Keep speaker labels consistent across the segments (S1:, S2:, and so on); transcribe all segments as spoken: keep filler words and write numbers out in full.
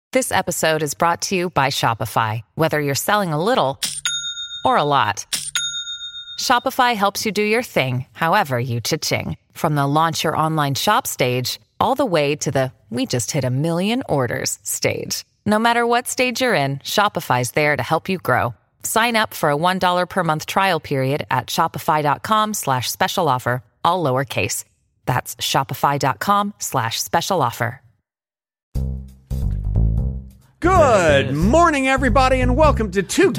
S1: This episode is brought to you by Shopify. Whether you're selling a little or a lot, Shopify helps you do your thing, however you cha-ching. From the launch your online shop stage, all the way to the we just hit a million orders stage. No matter what stage you're in, Shopify's there to help you grow. Sign up for a one dollar per month trial period at shopify.com slash special offer, all lowercase. That's shopify.com slash special offer.
S2: Good morning, everybody, and welcome to Two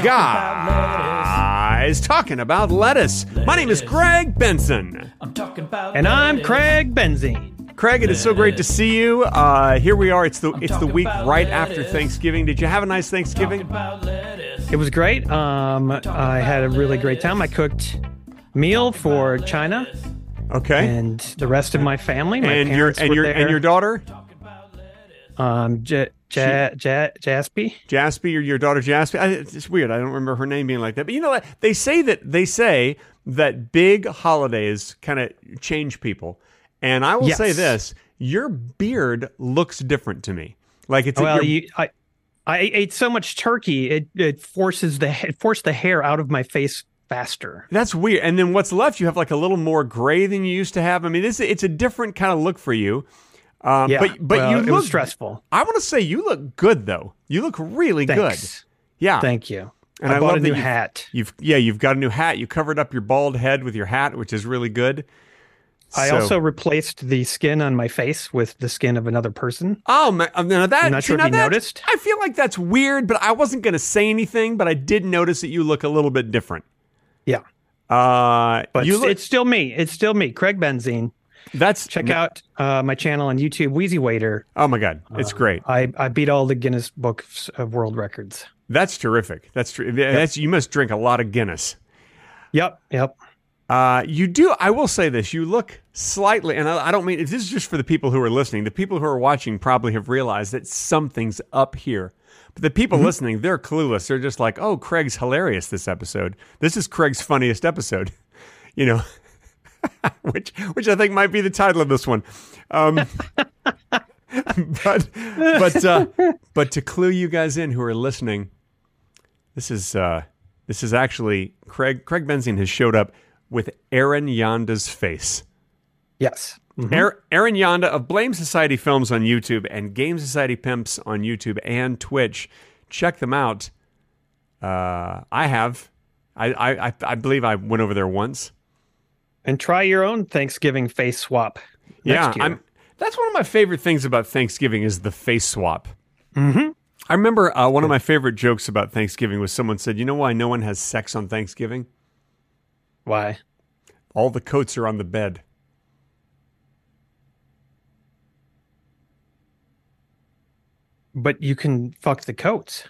S2: Guys Talking About Lettuce. My name is Greg Benson.
S3: I'm talking about
S4: and I'm Craig Benzine.
S2: Craig, it is so great to see you. Uh, here we are. It's the it's the week right after Thanksgiving. Did you have a nice Thanksgiving?
S4: It was great. Um, I had a really great time. I cooked meal for China.
S2: Okay.
S4: And the rest of my family. My
S2: and your
S4: parents
S2: and
S4: were
S2: your
S4: there.
S2: and your daughter?
S4: Um, J- J- J- Jaspy.
S2: Jaspy, or your daughter Jaspy. I, it's weird. I don't remember her name being like that. But you know what? They say that they say that big holidays kind of change people. And I will
S4: yes.
S2: say this: your beard looks different to me. Like it's
S4: well,
S2: your,
S4: you, I I ate so much turkey it it forces the it forced the hair out of my face faster.
S2: That's weird. And then what's left? You have like a little more gray than you used to have. I mean, it's it's a different kind of look for you. Um,
S4: yeah,
S2: but but
S4: well,
S2: you
S4: it
S2: look
S4: was stressful.
S2: I want to say you look good though. You look really
S4: Thanks.
S2: good. Yeah,
S4: thank you.
S2: And
S4: I,
S2: I
S4: bought
S2: love
S4: a
S2: that
S4: new
S2: you've,
S4: hat.
S2: You've yeah, you've got a new hat. You covered up your bald head with your hat, which is really good.
S4: I
S2: So-
S4: also replaced the skin on my face with the skin of another person.
S2: Oh, man, now that
S4: I'm not
S2: see,
S4: sure if
S2: now
S4: you
S2: that-
S4: noticed.
S2: I feel like that's weird, but I wasn't going to say anything. But I did notice that you look a little bit different.
S4: Yeah,
S2: Uh,
S4: but
S2: you
S4: it's,
S2: look,
S4: it's still me. It's still me, Craig Benzine.
S2: that's
S4: Check out uh, my channel on YouTube, Wheezy Waiter.
S2: Oh my God, it's
S4: Uh,
S2: great.
S4: I, I beat all the Guinness Books of World Records.
S2: That's terrific. That's true. That's you must drink a lot of Guinness.
S4: Yep, yep.
S2: Uh, you do. I will say this. You look slightly, and I, I don't mean, if this is just for the people who are listening. The people who are watching probably have realized that something's up here. But the people
S4: Mm-hmm.
S2: listening, they're clueless. They're just like, oh, Craig's hilarious this episode. This is Craig's funniest episode. You know, which which I think might be the title of this one. Um, but but uh, but to clue you guys in who are listening, this is uh, this is actually Craig Craig Benzine has showed up with Aaron Yonda's face.
S4: Yes. Mhm.
S2: Aaron, Aaron Yonda of Blame Society Films on YouTube and Game Society Pimps on YouTube and Twitch. Check them out. Uh, I have. I, I I believe I went over there once.
S4: And try your own Thanksgiving face swap.
S2: Yeah,
S4: next year.
S2: I'm. That's one of my favorite things about Thanksgiving is the face swap.
S4: Mm-hmm.
S2: I remember uh, one of my favorite jokes about Thanksgiving was someone said, "You know why no one has sex on Thanksgiving?
S4: Why?
S2: All the coats are on the bed."
S4: But you can fuck the coats.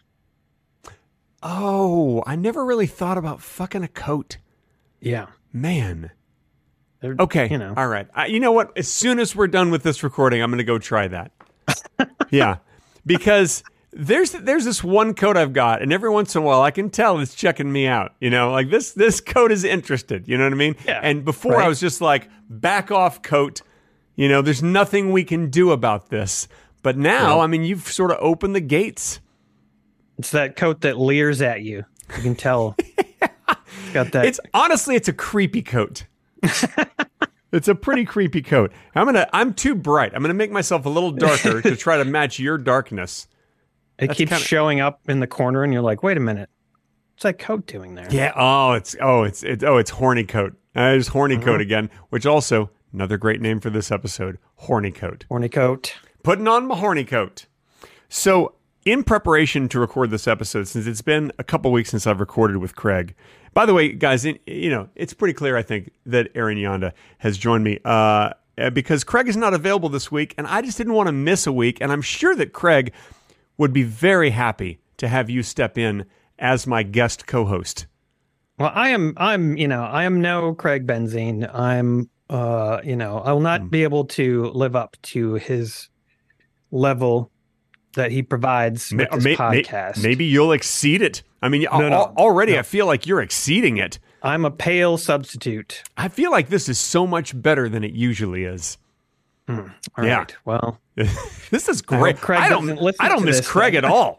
S2: Oh, I never really thought about fucking a coat.
S4: Yeah.
S2: Man.
S4: They're-
S2: Okay.
S4: You know.
S2: All right. Uh, you know what? As soon as we're done with this recording, I'm going to go try that. Yeah. Because there's there's this one coat I've got, and every once in a while I can tell it's checking me out. You know, like this this coat is interested. You know what I mean?
S4: Yeah.
S2: And before
S4: Right.
S2: I was just like, back off, coat. You know, there's nothing we can do about this. But now,
S4: Yeah.
S2: I mean, you've sort of opened the gates.
S4: It's that coat that leers at you. You can tell. It's got that.
S2: It's honestly, it's a creepy coat. It's a pretty creepy coat. I'm gonna. I'm too bright. I'm gonna make myself a little darker to try to match your darkness.
S4: it
S2: that's
S4: keeps
S2: kinda-
S4: showing up in the corner, and you're like, wait a minute. What's that coat doing there?
S2: Yeah. Oh, it's oh, it's it's oh, it's horny coat. Uh, it's horny
S4: Uh-huh.
S2: coat again. Which also another great name for this episode. Horny coat.
S4: Horny coat.
S2: Putting on my horny coat. So, in preparation to record this episode, since it's been a couple weeks since I've recorded with Craig. By the way, guys, in, you know, it's pretty clear, I think, that Aaron Yonda has joined me uh, because Craig is not available this week, and I just didn't want to miss a week. And I'm sure that Craig would be very happy to have you step in as my guest co-host.
S4: Well, I am, I'm, you know, I am no Craig Benzine. I'm, uh, you know, I will not
S2: Mm.
S4: be able to live up to his level that he provides with
S2: Ma-
S4: this
S2: may- may-
S4: podcast.
S2: Maybe you'll exceed it. I mean, al-
S4: No, no,
S2: al- already
S4: no.
S2: I feel like you're exceeding it.
S4: I'm a pale substitute.
S2: I feel like this is so much better than it usually is.
S4: Mm, all
S2: Yeah.
S4: right. Well,
S2: This is great.
S4: hope Craig
S2: I don't,
S4: doesn't listen
S2: I don't
S4: to
S2: miss
S4: this
S2: Craig
S4: thing.
S2: at all.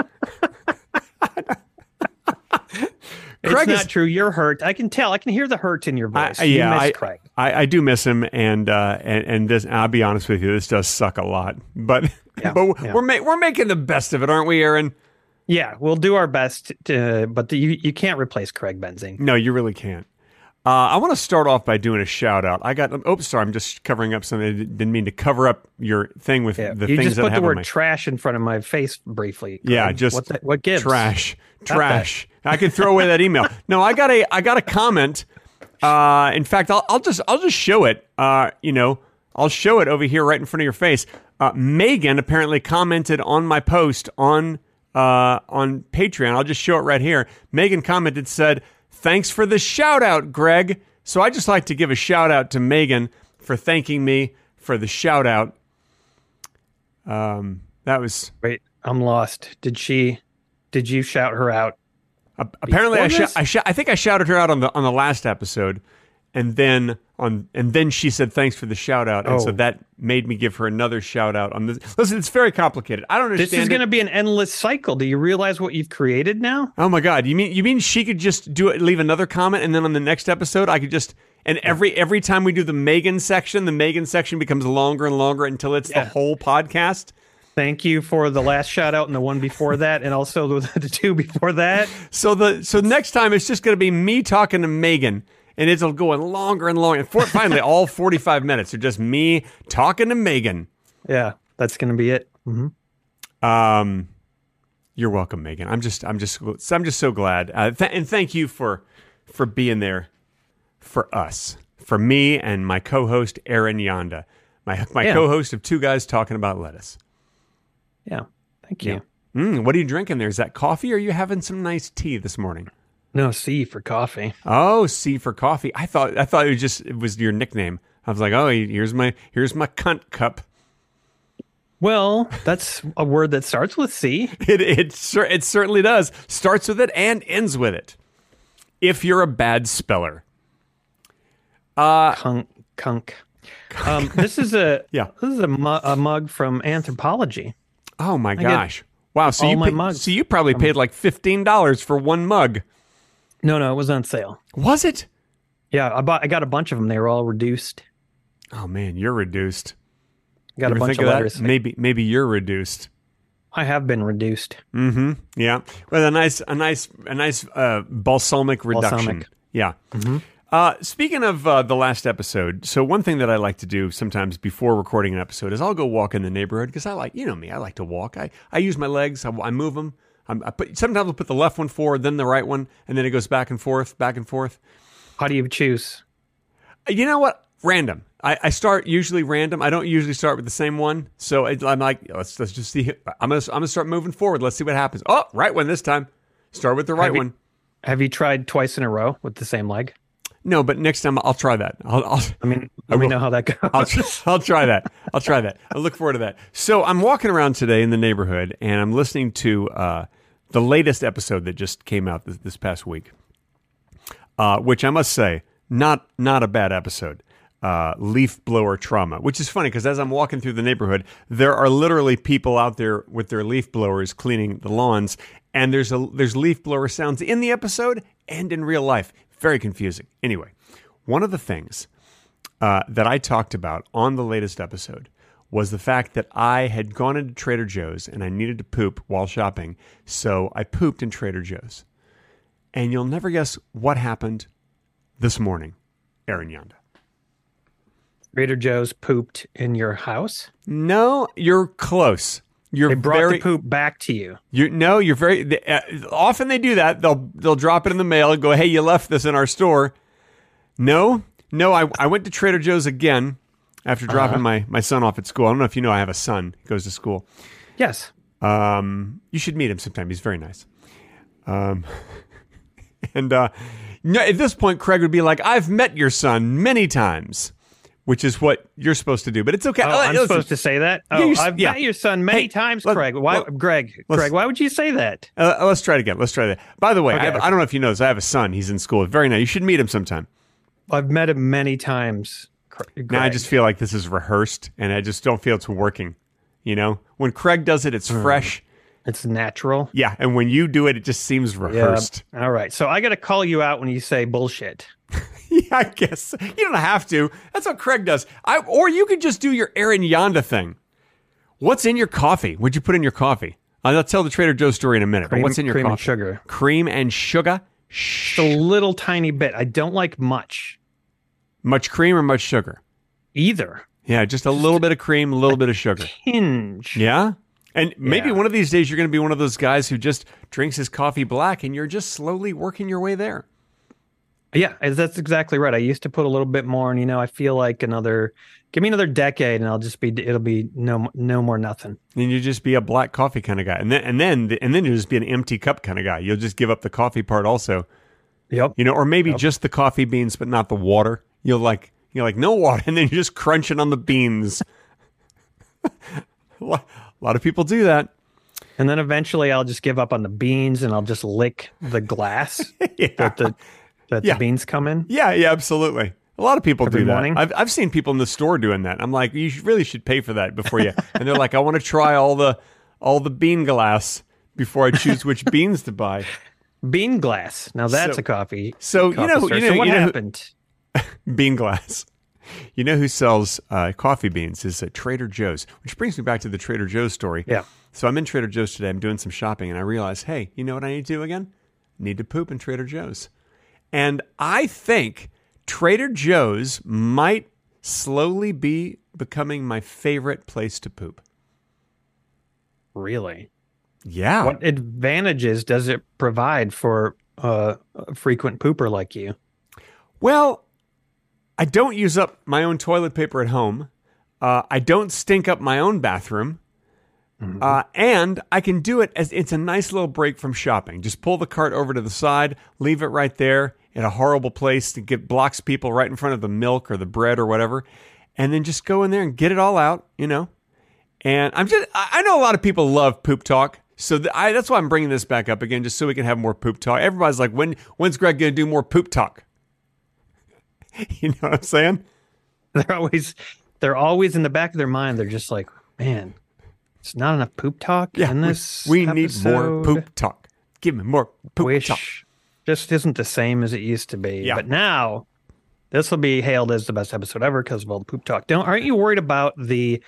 S4: it's
S2: Craig
S4: not
S2: is-
S4: true. You're hurt. I can tell. I can hear the hurt in your voice.
S2: I,
S4: You
S2: yeah,
S4: miss
S2: I,
S4: Craig.
S2: I, I do miss him, and uh, and and this. I'll be honest with you, this does suck a lot. But
S4: Yeah,
S2: but
S4: yeah.
S2: we're ma- we're making the best of it, aren't we, Aaron?
S4: Yeah, we'll do our best, to, but the, you you can't replace Craig Benzing.
S2: No, you really can't. Uh, I want to start off by doing a shout out. I got. Oh, sorry, I'm just covering up something. I didn't mean to cover up your thing with
S4: Yeah.
S2: the
S4: You
S2: things
S4: just
S2: that I
S4: put the
S2: have on
S4: word
S2: my
S4: trash in front of my face briefly. Craig.
S2: Yeah, just
S4: what, the, what gives?
S2: trash, trash. I could throw away that email. No, I got a, I got a comment. Uh, in fact, I'll, I'll just, I'll just show it. Uh, you know, I'll show it over here right in front of your face. Uh, Megan apparently commented on my post on, uh, on Patreon. I'll just show it right here. Megan commented, said, "Thanks for the shout out, Greg." So I just like to give a shout out to Megan for thanking me for the shout out. Um, that was.
S4: Wait, I'm lost. Did she? Did you shout her out?
S2: Uh, apparently, I,
S4: Before
S2: sh-
S4: this?
S2: I, sh- I think I shouted her out on the on the last episode, and then on and then she said thanks for the shout out, and so
S4: Oh.
S2: that made me give her another shout out on this. Listen, it's very complicated. I don't understand.
S4: This is
S2: it.
S4: going to be an endless cycle. Do you realize what you've created now?
S2: Oh my god! You mean you mean she could just do it, leave another comment, and then on the next episode I could just and every every time we do the Megan section, the Megan section becomes longer and longer until it's
S4: Yeah.
S2: the whole podcast.
S4: Thank you for the last shout out and the one before that, and also the, the two before that.
S2: So the so next time it's just going to be me talking to Megan, and it'll go on longer and longer. And for, finally, all forty-five minutes are just me talking to Megan.
S4: Yeah, that's going to be it. hmm
S2: Um, you're welcome, Megan. I'm just I'm just I'm just so glad, uh, th- and thank you for for being there for us, for me and my co-host Aaron Yonda, my my
S4: Yeah.
S2: co-host of Two Guys Talking About Lettuce.
S4: Yeah, thank you.
S2: Mm, what are you drinking there? Is that coffee, or are you having some nice tea this morning?
S4: No, C for coffee.
S2: Oh, C for coffee. I thought I thought it was just it was your nickname. I was like, oh, here's my here's my cunt cup.
S4: Well, that's a word that starts with C.
S2: It it cer- it certainly does. Starts with it and ends with it. If you're a bad speller. Uh
S4: Kunk, kunk. Um, this is a
S2: Yeah.
S4: This is a, mu- a mug from Anthropology.
S2: oh my
S4: get
S2: gosh. Wow, so
S4: all
S2: you
S4: my
S2: paid,
S4: mugs.
S2: so you probably paid like fifteen dollars for one mug.
S4: No, no, it was on sale.
S2: Was it?
S4: Yeah, I bought. I got a bunch of them. They were all reduced.
S2: Oh man, you're reduced.
S4: I got
S2: You
S4: a
S2: ever
S4: bunch
S2: think
S4: of
S2: of that?
S4: letters.
S2: Maybe maybe you're reduced.
S4: I have been reduced.
S2: Mm-hmm. Yeah. With a nice, a nice, a nice uh, balsamic reduction.
S4: Balsamic.
S2: Yeah. Uh, speaking of uh, the last episode, so one thing that I like to do sometimes before recording an episode is I'll go walk in the neighborhood because I like, you know me, I like to walk. I, I use my legs. I, I move them. I'm, I put, sometimes I'll put the left one forward, then the right one, and then it goes back and forth, back and forth.
S4: How do you choose?
S2: You know what? Random. I, I start usually random. I don't usually start with the same one. So it, I'm like, let's let's just see. I'm gonna I'm gonna start moving forward. Let's see what happens. Oh, right one this time. Start with the right
S4: Have you-
S2: one.
S4: Have you tried twice in a row with the same leg?
S2: No, but next time I'll try that. I'll I'll,
S4: I mean, let me
S2: will.
S4: know how that goes.
S2: I'll, I'll try that. I'll try that. I look forward to that. So I'm walking around today in the neighborhood, and I'm listening to uh, the latest episode that just came out this, this past week, uh, which I must say, not not a bad episode. Uh, leaf blower trauma, which is funny because as I'm walking through the neighborhood, there are literally people out there with their leaf blowers cleaning the lawns, and there's a there's leaf blower sounds in the episode and in real life. Very confusing. Anyway, one of the things uh, that I talked about on the latest episode was the fact that I had gone into Trader Joe's and I needed to poop while shopping, so I pooped in Trader Joe's. And you'll never guess what happened this morning, Aaron Yonda.
S4: Trader Joe's pooped in your house.
S2: No, you're close. You're
S4: They brought
S2: very,
S4: the poop back to you.
S2: You no, you're very. They, uh, often they do that. They'll they'll drop it in the mail and go, "Hey, you left this in our store." No, no, I I went to Trader Joe's again after dropping
S4: Uh-huh.
S2: my my son off at school. I don't know if you know, I have a son. He goes to school.
S4: Yes.
S2: Um, you should meet him sometime. He's very nice. Um, and uh, no, at this point, Craig would be like, "I've met your son many times," which is what you're supposed to do. But it's okay.
S4: Oh,
S2: Uh,
S4: I'm
S2: listen,
S4: supposed to say that.
S2: Yeah,
S4: Oh,
S2: you s-
S4: I've
S2: yeah.
S4: met your son many
S2: Hey,
S4: times,
S2: let-
S4: Craig. Why,
S2: let-
S4: Greg?
S2: let's-
S4: Greg, why would you say that?
S2: Uh, let's try it again. Let's try that. By the way,
S4: Okay,
S2: I, have,
S4: okay.
S2: I don't know if you know this. I have a son. He's in school. Very nice. You should meet him sometime.
S4: I've met him many times,
S2: Now I just feel like this is rehearsed, and I just don't feel it's working. You know, when Craig does it, it's mm. fresh.
S4: It's natural.
S2: Yeah, and when you do it, it just seems rehearsed.
S4: Yeah. All right, so I got to call you out when you say bullshit.
S2: Yeah, I guess you don't have to. That's what Craig does. I or you could just do your Aaron Yonda thing. What's in your coffee? What'd you put in your coffee? I'll tell the Trader Joe's story in a minute.
S4: Cream,
S2: but what's in your
S4: cream
S2: coffee?
S4: And sugar.
S2: Cream and sugar.
S4: Just a little tiny bit. I don't like much.
S2: Much cream or much sugar?
S4: Either.
S2: Yeah, just a little bit of cream, a little bit of sugar.
S4: Hinge.
S2: Yeah? And maybe
S4: yeah.
S2: one of these days you're going to be one of those guys who just drinks his coffee black and you're just slowly working your way there.
S4: Yeah, that's exactly right. I used to put a little bit more, and you know, I feel like another, give me another decade, and I'll just be, it'll be no, no more nothing.
S2: And you just be a black coffee kind of guy, and then, and then, and then you'll just be an empty cup kind of guy. You'll just give up the coffee part also.
S4: Yep.
S2: You know, or maybe
S4: yep.
S2: just the coffee beans, but not the water. You'll like, you're like no water, and then you're just crunching on the beans. A lot of people do that.
S4: And then eventually, I'll just give up on the beans, and I'll just lick the glass
S2: yeah.
S4: that the. That
S2: yeah.
S4: the beans come in?
S2: Yeah, yeah, absolutely. A lot of people
S4: Every
S2: do that.
S4: morning?
S2: I've I've seen people in the store doing that. I'm like, you should, really should pay for that before you. And they're like, I want to try all the all the bean glass before I choose which beans to buy.
S4: Bean glass. Now that's
S2: so,
S4: a coffee.
S2: So
S4: coffee
S2: you know,
S4: store.
S2: you know,
S4: so what
S2: you know
S4: happened?
S2: Who, bean glass. You know who sells uh, coffee beans is uh, Trader Joe's, which brings me back to the Trader Joe's story.
S4: Yeah.
S2: So I'm in Trader Joe's today. I'm doing some shopping, and I realize, hey, you know what I need to do again? I need to poop in Trader Joe's. And I think Trader Joe's might slowly be becoming my favorite place to poop.
S4: Really?
S2: Yeah.
S4: What advantages does it provide for uh, a frequent pooper like you?
S2: Well, I don't use up my own toilet paper at home. Uh, I don't stink up my own bathroom. Mm-hmm. Uh, and I can do it as it's a nice little break from shopping. Just pull the cart over to the side, leave it right there in a horrible place to get blocks people right in front of the milk or the bread or whatever, and then just go in there and get it all out, you know. And I'm just, I know a lot of people love poop talk, so th- I, that's why I'm bringing this back up again, just so we can have more poop talk. Everybody's like, when when's Greg going to do more poop talk? You know what I'm saying?
S4: They're always, they're always in the back of their mind. They're just like, man. It's not enough poop talk
S2: yeah,
S4: in this
S2: We, we need
S4: episode.
S2: more poop talk. Give me more poop
S4: Wish
S2: talk.
S4: Just isn't the same as it used to be.
S2: Yeah.
S4: But now, this will be hailed as the best episode ever because of all the poop talk. Don't aren't you worried about the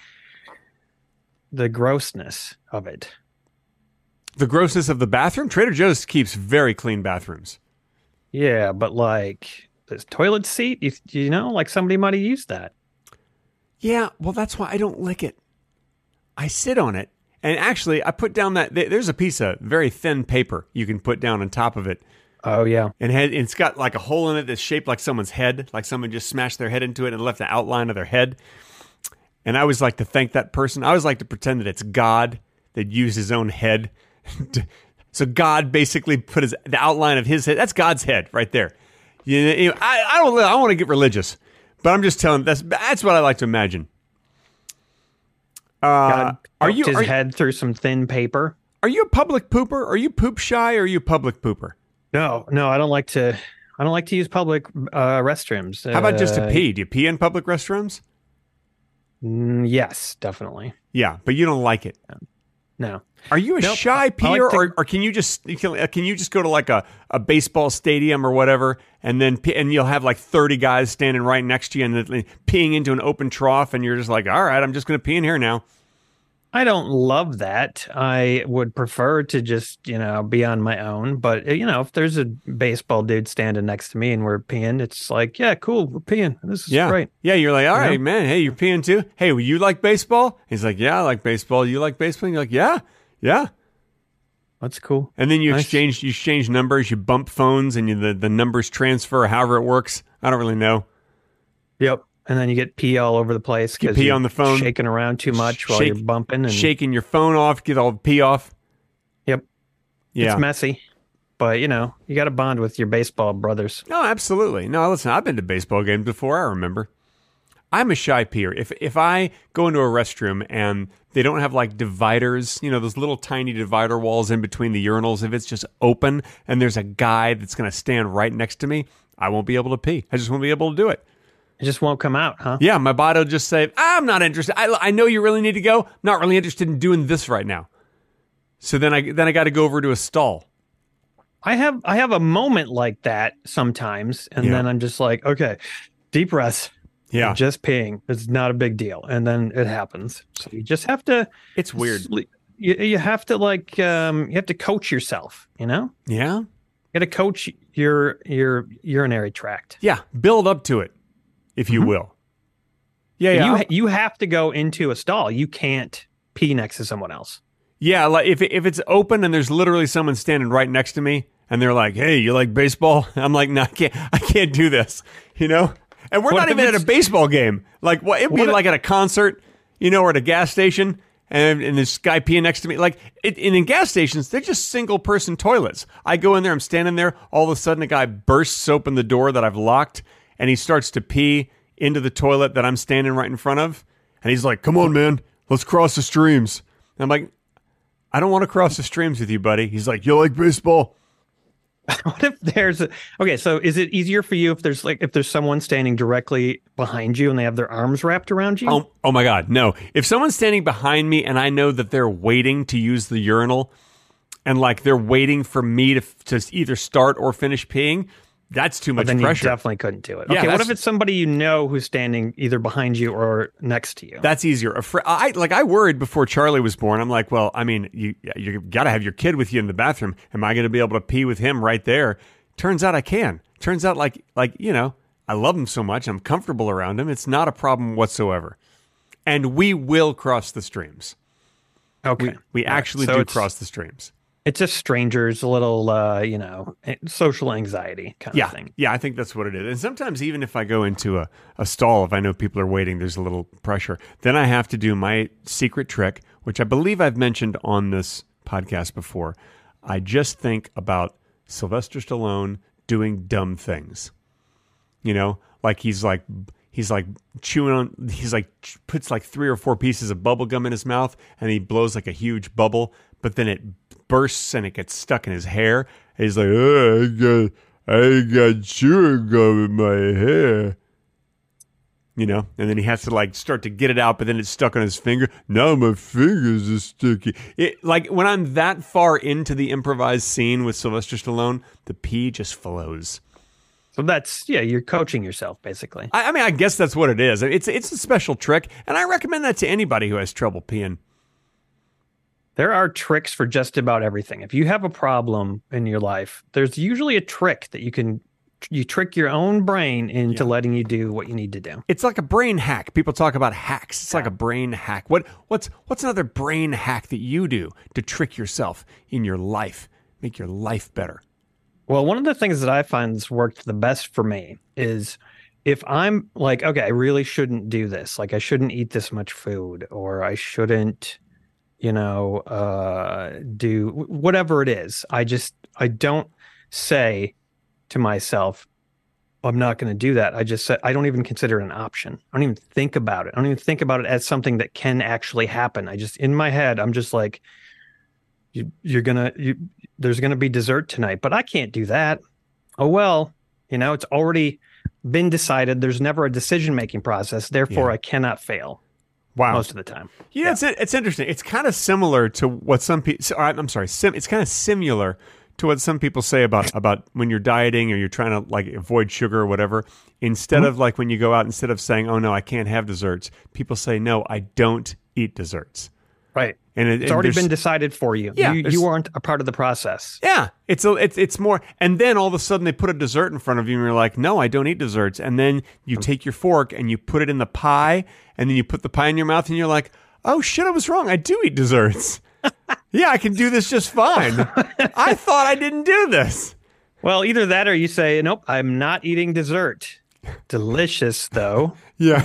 S4: the grossness of it?
S2: The grossness of the bathroom? Trader Joe's keeps very clean bathrooms.
S4: Yeah, but like this toilet seat, you, you know, like somebody might have used that.
S2: Yeah, well, that's why I don't lick it. I sit on it, and actually, I put down that there's a piece of very thin paper you can put down on top of it.
S4: Oh yeah,
S2: and had, it's got like a hole in it that's shaped like someone's head, like someone just smashed their head into it and left the outline of their head. And I always like to thank that person. I always like to pretend that it's God that used his own head. to, so God basically put his the outline of his head. That's God's head right there. You know, I, I don't. I want to get religious, but I'm just telling. That's that's what I like to imagine. Uh,
S4: God
S2: are you
S4: his
S2: are,
S4: head through some thin paper?
S2: Are you a public pooper? Are you poop shy? Or are you a public pooper?
S4: No, no, I don't like to. I don't like to use public uh, restrooms.
S2: How about just to
S4: Uh,
S2: pee? Do you pee in public restrooms?
S4: mm, yes, definitely.
S2: Yeah, but you don't like it.
S4: No.
S2: Are you a
S4: Nope.
S2: shy
S4: I like
S2: peer,
S4: to-
S2: or, or can you just can, can you just go to like a, a baseball stadium or whatever, and then pee, and you'll have like thirty guys standing right next to you and then peeing into an open trough, and you're just like, all right, I'm just going to pee in here now.
S4: I don't love that. I would prefer to just, you know, be on my own. But, you know, if there's a baseball dude standing next to me and we're peeing, it's like, yeah, cool, we're peeing. This is
S2: Yeah,
S4: great.
S2: yeah. You're like, all
S4: You
S2: right,
S4: know?
S2: man. Hey, you're peeing too. Hey, well, you like baseball? He's like, yeah, I like baseball. You like baseball? And you're like, yeah, yeah.
S4: That's cool.
S2: And then you
S4: Nice.
S2: exchange you exchange numbers, you bump phones, and you, the the numbers transfer. However it works, I don't really know.
S4: Yep. And then you get pee all over the place
S2: You
S4: because
S2: pee
S4: you're
S2: on the phone.
S4: shaking around too much while
S2: Shake-
S4: you're bumping. And
S2: Shaking your phone off, get all the pee off.
S4: Yep.
S2: Yeah.
S4: It's messy. But, you know, you got to bond with your baseball brothers.
S2: No, absolutely. No, listen, I've been to baseball games before, I remember. I'm a shy peer. If if I go into a restroom and they don't have like dividers, you know, those little tiny divider walls in between the urinals, if it's just open and there's a guy that's going to stand right next to me, I won't be able to pee. I just won't be able to do it.
S4: It just won't come out, huh?
S2: Yeah, my body will just say, I'm not interested. I, I know you really need to go. I'm not really interested in doing this right now. So then I then I got to go over to a stall.
S4: I have I have a moment like that sometimes, and
S2: Yeah.
S4: then I'm just like, okay, deep breaths.
S2: Yeah.
S4: I'm just peeing. It's not a big deal, and then it happens. So you just have to.
S2: It's weird.
S4: Sleep. You you have to like um you have to coach yourself. You know,
S2: Yeah?
S4: you got to coach your your urinary tract.
S2: Yeah, build up to it, if you
S4: Mhm.
S2: will. Yeah, yeah.
S4: You
S2: I'll-
S4: ha- you have to go into a stall. You can't pee next to someone else.
S2: Yeah, like if if it's open and there's literally someone standing right next to me and they're like, "Hey, you like baseball?" I'm like, "No, I can't. I can't do this." You know? And we're
S4: What
S2: not
S4: if
S2: even at a
S4: it's-
S2: baseball game. Like, what? It'd be
S4: What if-
S2: like at a concert, you know, or at a gas station, and and this guy peeing next to me. Like, it, and in gas stations, they're just single person toilets. I go in there, I'm standing there. All of a sudden, a guy bursts open the door that I've locked, and he starts to pee into the toilet that I'm standing right in front of. And he's like, "Come on, man, let's cross the streams." And I'm like, I don't want to cross the streams with you, buddy. He's like, "You like baseball?"
S4: What if there's a okay? So is it easier for you if there's like if there's someone standing directly behind you and they have their arms wrapped around you?
S2: Oh, oh my God, no. If someone's standing behind me and I know that they're waiting to use the urinal and like they're waiting for me to, to either start or finish peeing, that's too much
S4: then
S2: pressure.
S4: you definitely couldn't do it.
S2: Yeah,
S4: Okay, what
S2: that's-
S4: if it's somebody you know who's standing either behind you or next to you?
S2: That's easier. A fr- I like I worried before Charlie was born. I'm like, well, I mean, you you got to have your kid with you in the bathroom. Am I going to be able to pee with him right there? Turns out I can. Turns out like like you know, I love him so much. I'm comfortable around him. It's not a problem whatsoever. And we will cross the streams.
S4: Okay,
S2: We, we
S4: All right,
S2: actually
S4: so
S2: do
S4: it's-
S2: cross the streams.
S4: It's just strangers, a little, uh, you know, social anxiety kind
S2: Yeah,
S4: of thing.
S2: yeah, I think that's what it is. And sometimes even if I go into a, a stall, if I know people are waiting, there's a little pressure. Then I have to do my secret trick, which I believe I've mentioned on this podcast before. I just think about Sylvester Stallone doing dumb things. You know, like he's like he's like chewing on, he's like puts like three or four pieces of bubble gum in his mouth, and he blows like a huge bubble, but then it bursts and it gets stuck in his hair. And he's like, oh, I got, I got chewing gum in my hair. You know, and then he has to like start to get it out, but then it's stuck on his finger. Now my fingers are sticky. It, like when I'm that far into the improvised scene with Sylvester Stallone, the pee just flows.
S4: So that's yeah, you're coaching yourself basically.
S2: I, I mean, I guess that's what it is. It's it's a special trick, and I recommend that to anybody who has trouble peeing.
S4: There are tricks for just about everything. If you have a problem in your life, there's usually a trick that you can you trick your own brain into
S2: Yeah.
S4: letting you do what you need to do.
S2: It's like a brain hack. People talk about hacks. It's like a brain hack. What what's what's another brain hack that you do to trick yourself in your life, make your life better?
S4: Well, one of the things that I find that's worked the best for me is if I'm like, okay, I really shouldn't do this. Like I shouldn't eat this much food, or I shouldn't, you know, uh, do whatever it is. I just, I don't say to myself, I'm not going to do that. I just said, I don't even consider it an option. I don't even think about it. I don't even think about it as something that can actually happen. I just, in my head, I'm just like, you, you're going to, you, there's going to be dessert tonight, but I can't do that. Oh, well, you know, it's already been decided. There's never a decision-making process. Therefore,
S2: Yeah.
S4: I cannot fail
S2: Wow.
S4: most of the time.
S2: Yeah, It's it's interesting. It's kind of similar to what some people. I'm sorry. Sim, it's kind of similar to what some people say about about when you're dieting or you're trying to like avoid sugar or whatever. Instead
S4: Mm-hmm.
S2: of like when you go out, instead of saying, "Oh no, I can't have desserts," people say, "No, I don't eat desserts."
S4: Right.
S2: And it,
S4: It's
S2: and
S4: already
S2: there's-
S4: been decided for you.
S2: Yeah,
S4: you,
S2: there's-
S4: you aren't a part of the process.
S2: Yeah, it's a, it's it's more, and then all of a sudden they put a dessert in front of you, and you're like, "No, I don't eat desserts." And then you take your fork and you put it in the pie, and then you put the pie in your mouth, and you're like, "Oh shit, I was wrong. I do eat desserts. Yeah, I can do this just fine. I thought I didn't do this."
S4: Well, either that or you say, nope, I'm not eating dessert. Delicious, though.
S2: Yeah.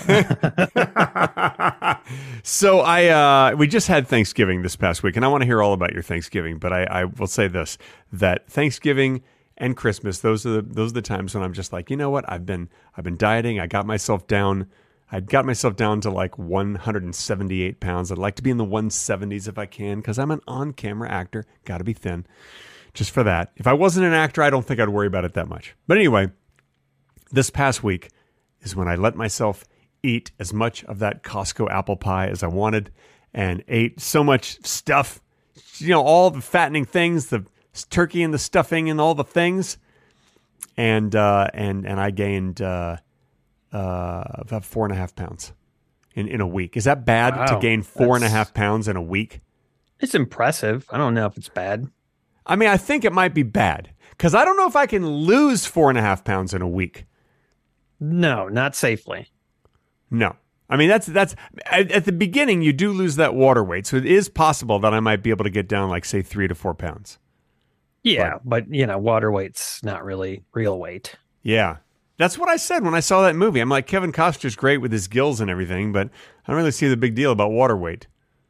S2: So I uh, we just had Thanksgiving this past week, and I want to hear all about your Thanksgiving. But I, I will say this: that Thanksgiving and Christmas, those are the those are the times when I'm just like, you know what? I've been I've been dieting. I got myself down. I got myself down to like one hundred seventy-eight pounds. I'd like to be in the one seventies if I can, because I'm an on-camera actor. Got to be thin, just for that. If I wasn't an actor, I don't think I'd worry about it that much. But anyway, this past week, is when I let myself eat as much of that Costco apple pie as I wanted and ate so much stuff, you know, all the fattening things, the turkey and the stuffing and all the things. And, uh, and, and I gained, uh, uh, about four and a half pounds in, in a week. Is that bad
S4: Wow,
S2: to gain four and a
S4: that's-
S2: half pounds in a week?
S4: It's impressive. I don't know if it's bad.
S2: I mean, I think it might be bad because I don't know if I can lose four and a half pounds in a week.
S4: No, not safely.
S2: No. I mean, that's, that's at, at the beginning, you do lose that water weight. So it is possible that I might be able to get down like, say, three to four pounds.
S4: Yeah, but, you know, water weight's not really real weight.
S2: Yeah. That's what I said when I saw that movie. I'm like, Kevin Costner's great with his gills and everything, but I don't really see the big deal about water weight.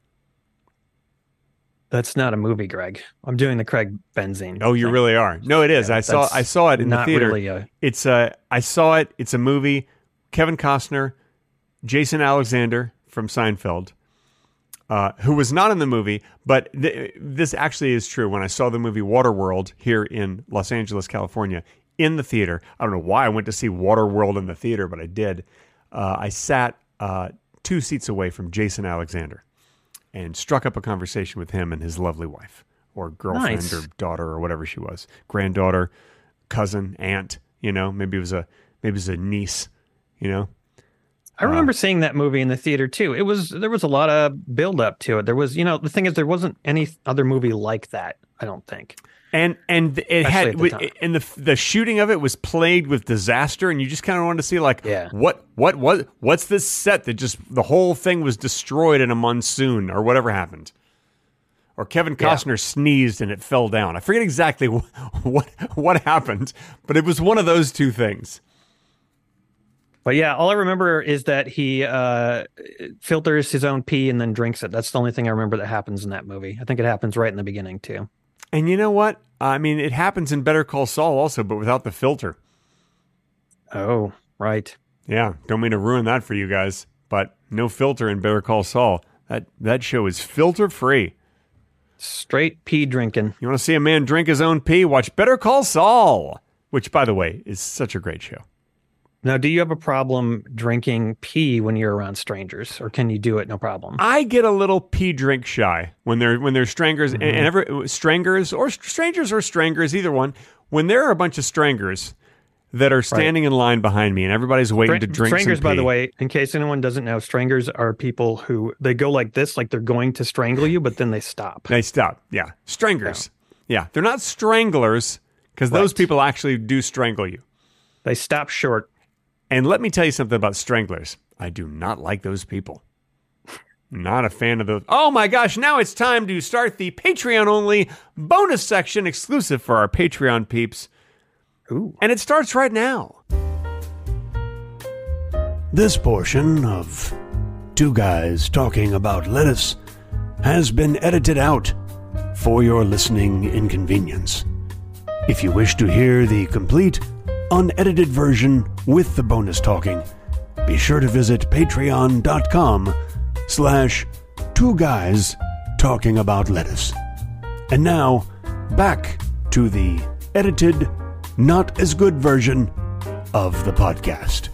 S4: That's not a movie, Greg. I'm doing the Craig Benzine.
S2: Oh, you
S4: thing.
S2: really are. No, it is.
S4: Yeah,
S2: I saw
S4: that's
S2: I saw it in the
S4: not
S2: theater.
S4: really a-
S2: It's a I saw it. It's a movie. Kevin Costner, Jason Alexander from Seinfeld, uh, who was not in the movie, but th- this actually is true. When I saw the movie Waterworld here in Los Angeles, California, in the theater, I don't know why I went to see Waterworld in the theater, but I did. Uh, I sat uh, two seats away from Jason Alexander and struck up a conversation with him and his lovely wife, or girlfriend,
S4: Nice.
S2: or daughter, or whatever she was, granddaughter, cousin, aunt. You know, maybe it was a maybe it was a niece. You know,
S4: I remember seeing that movie in the theater too. It was there was a lot of build up to it. There was, you know, the thing is there wasn't any other movie like that, I don't think.
S2: and and it
S4: Especially
S2: had
S4: at the time.
S2: and the the shooting of it was plagued with disaster, and you just kind of wanted to see like,
S4: Yeah.
S2: what what what what's this set that just the whole thing was destroyed in a monsoon or whatever happened. Or Kevin
S4: Yeah.
S2: Costner sneezed and it fell down. I forget exactly what, what what happened, but it was one of those two things.
S4: But yeah, all I remember is that he uh, filters his own pee and then drinks it. That's the only thing I remember that happens in that movie. I think it happens right in the beginning too.
S2: And you know what? I mean, it happens in Better Call Saul also, but without the filter.
S4: Oh, right.
S2: Yeah, don't mean to ruin that for you guys, but no filter in Better Call Saul. That that show is filter free.
S4: Straight pee drinking.
S2: You want to see a man drink his own pee? Watch Better Call Saul, which, by the way, is such a great show.
S4: Now, do you have a problem drinking pee when you're around strangers, or can you do it no problem?
S2: I get a little pee drink shy when they're when they're strangers
S4: Mm-hmm.
S2: and, and ever strangers or strangers or strangers, either one. When there are a bunch of strangers that are standing in line behind me and everybody's waiting to drink
S4: strangers,
S2: some
S4: by
S2: pee.
S4: the way, in case anyone doesn't know, strangers are people who they go like this, like they're going to strangle you, but then they stop.
S2: They stop. Yeah, strangers. Yeah, they're not stranglers because those
S4: Right.
S2: people actually do strangle you.
S4: They stop short.
S2: And let me tell you something about stranglers. I do not like those people. Not a fan of those. Oh my gosh, now it's time to start the Patreon only bonus section exclusive for our Patreon peeps.
S4: Ooh.
S2: And it starts right now.
S3: This portion of Two Guys Talking About Lettuce has been edited out for your listening inconvenience. If you wish to hear the complete, unedited version with the bonus talking, be sure to visit patreon.com slash two guys talking about lettuce. And now, back to the edited, not as good version of the podcast.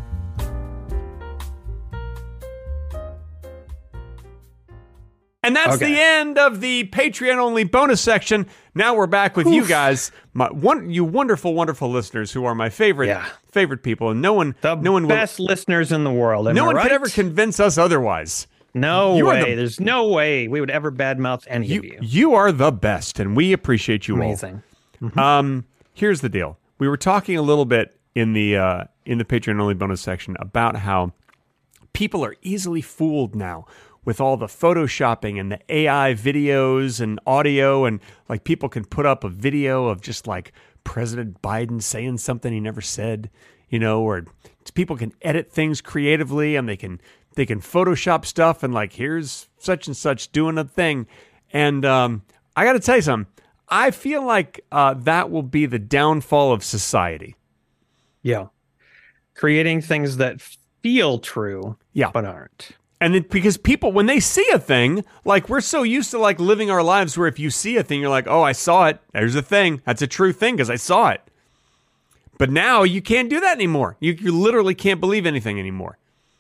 S2: And that's
S4: Okay.
S2: the end of the Patreon only bonus section. Now we're back with you guys, my one you wonderful, wonderful listeners who are my favorite
S4: Yeah.
S2: favorite people, and no one
S4: The
S2: no one
S4: best listeners in the world.
S2: will,
S4: Am
S2: no
S4: I
S2: one
S4: right?
S2: could ever convince us otherwise.
S4: No
S2: You are
S4: way.
S2: the-
S4: There's no way we would ever badmouth any
S2: You
S4: of you.
S2: you are the best, and we appreciate you
S4: Amazing.
S2: all. Um, here's the deal: we were talking a little bit in the uh, in the Patreon only bonus section about how people are easily fooled now with all the photoshopping and the A I videos and audio, and like people can put up a video of just like President Biden saying something he never said, you know, or people can edit things creatively and they can they can Photoshop stuff and like here's such and such doing a thing. And um, I got to tell you something. I feel like uh, that will be the downfall of society.
S4: Yeah. Creating things that feel true,
S2: Yeah.
S4: but aren't.
S2: And it, because people, when they see a thing, like we're so used to like living our lives where if you see a thing, you're like, oh, I saw it. There's a thing. That's a true thing because I saw it. But now you can't do that anymore. You, you literally can't believe anything anymore.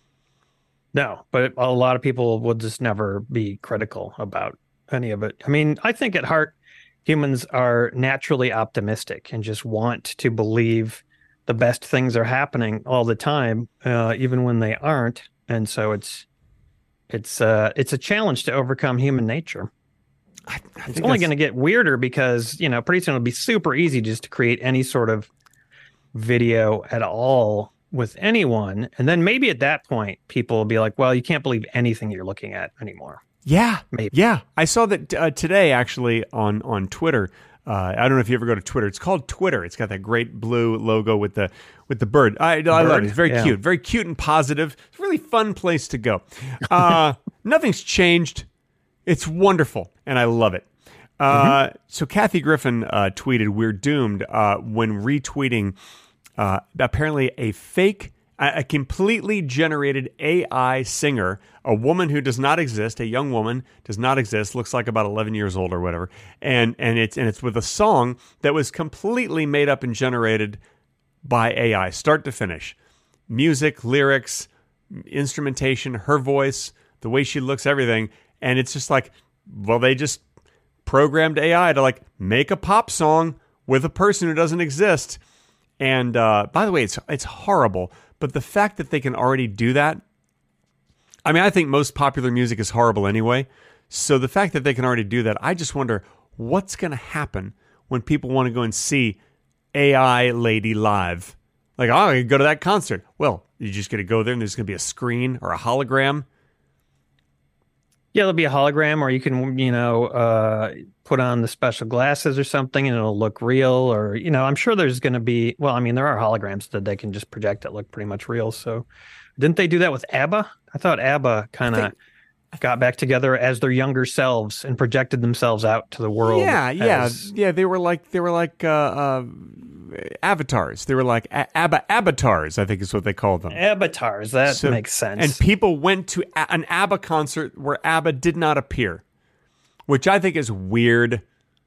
S4: No, but a lot of people will just never be critical about any of it. I mean, I think at heart, humans are naturally optimistic and just want to believe the best things are happening all the time, uh, even when they aren't. And so it's it's uh, it's a challenge to overcome human nature.
S2: I, I
S4: it's only going to get weirder because, you know, pretty soon it'll be super easy just to create any sort of video at all with anyone. And then maybe at that point, people will be like, well, you can't believe anything you're looking at anymore.
S2: Yeah.
S4: Maybe.
S2: Yeah. I saw that uh, today, actually, on, on Twitter. Uh, I don't know if you ever go to Twitter. It's called Twitter. It's got that great blue logo with the with the bird. I, I love it. It's very
S4: yeah.
S2: cute. Very cute and positive. It's a really fun place to go. Uh, nothing's changed. It's wonderful, and I love it. Uh, mm-hmm. So Kathy Griffin uh, tweeted, "We're doomed," uh, when retweeting uh, apparently a fake, a completely generated A I singer, a woman who does not exist, a young woman does not exist, looks like about eleven years old or whatever, and and it's and it's with a song that was completely made up and generated by A I, start to finish, music, lyrics, instrumentation, her voice, the way she looks, everything. And it's just like, well, they just programmed A I to like make a pop song with a person who doesn't exist. And uh, by the way, it's it's horrible. But the fact that they can already do that, I mean, I think most popular music is horrible anyway. So the fact that they can already do that, I just wonder what's going to happen when people want to go and see A I lady live. Like, oh, I could go to that concert. Well, you're just going to go there and there's going to be a screen or a hologram.
S4: Yeah, there'll be a hologram, or you can, you know, uh, put on the special glasses or something and it'll look real. Or, you know, I'm sure there's going to be, well, I mean, there are holograms that they can just project that look pretty much real. So didn't they do that with ABBA? I thought ABBA kind of got back together as their younger selves and projected themselves out to the world.
S2: Yeah, yeah,
S4: as...
S2: yeah. They were like, they were like uh, uh, avatars. They were like a- ABBA avatars, I think is what they called them.
S4: Avatars, that
S2: so,
S4: makes sense.
S2: And people went to a- an ABBA concert where ABBA did not appear, which I think is weird.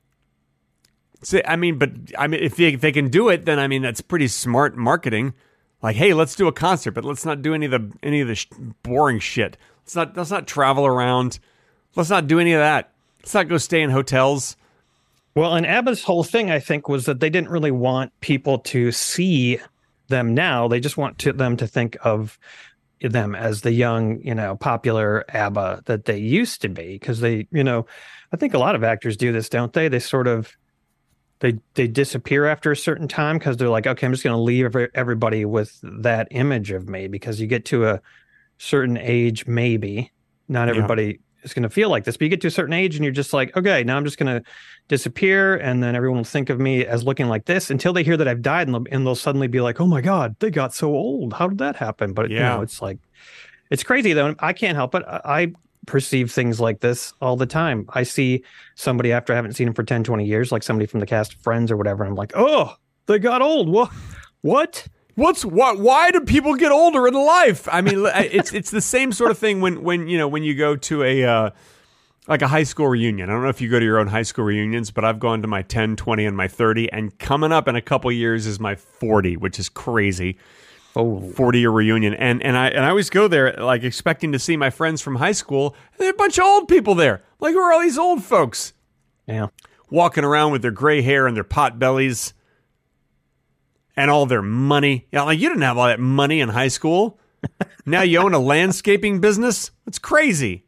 S2: So, I mean, but I mean, if they, if they can do it, then I mean, that's pretty smart marketing. Like, hey, let's do a concert, but let's not do any of the any of the sh- boring shit. Let's not let's not travel around. Let's not do any of that. Let's not go stay in hotels.
S4: Well, and ABBA's whole thing, I think, was that they didn't really want people to see them now. They just want to, them to think of them as the young, you know, popular ABBA that they used to be. Because they, you know, I think a lot of actors do this, don't they? They sort of, they they disappear after a certain time because they're like, okay, I'm just going to leave every, everybody with that image of me. Because you get to a certain age, maybe, not everybody... Yeah. It's going to feel like this, but you get to a certain age and you're just like, okay, now I'm just going to disappear. And then everyone will think of me as looking like this until they hear that I've died, and they'll, and they'll suddenly be like, oh my God, they got so old. How did that happen? But yeah. you know, it's like, it's crazy though. I can't help it. I perceive things like this all the time. I see somebody after I haven't seen him for ten, twenty years, like somebody from the cast of Friends or whatever. I'm like, oh, they got old. What? What?
S2: What's what? Why do people get older in life? I mean, it's it's the same sort of thing when, when you know when you go to a uh, like a high school reunion. I don't know if you go to your own high school reunions, but I've gone to my ten, twenty, and my thirty, and coming up in a couple years is my forty, which is crazy.
S4: Oh,
S2: forty year reunion, and and I and I always go there like expecting to see my friends from high school. And there are a bunch of old people there. Like, who are all these old folks?
S4: Yeah,
S2: walking around with their gray hair and their pot bellies. And all their money. Yeah, like, you didn't have all that money in high school. Now you own a landscaping business? It's crazy.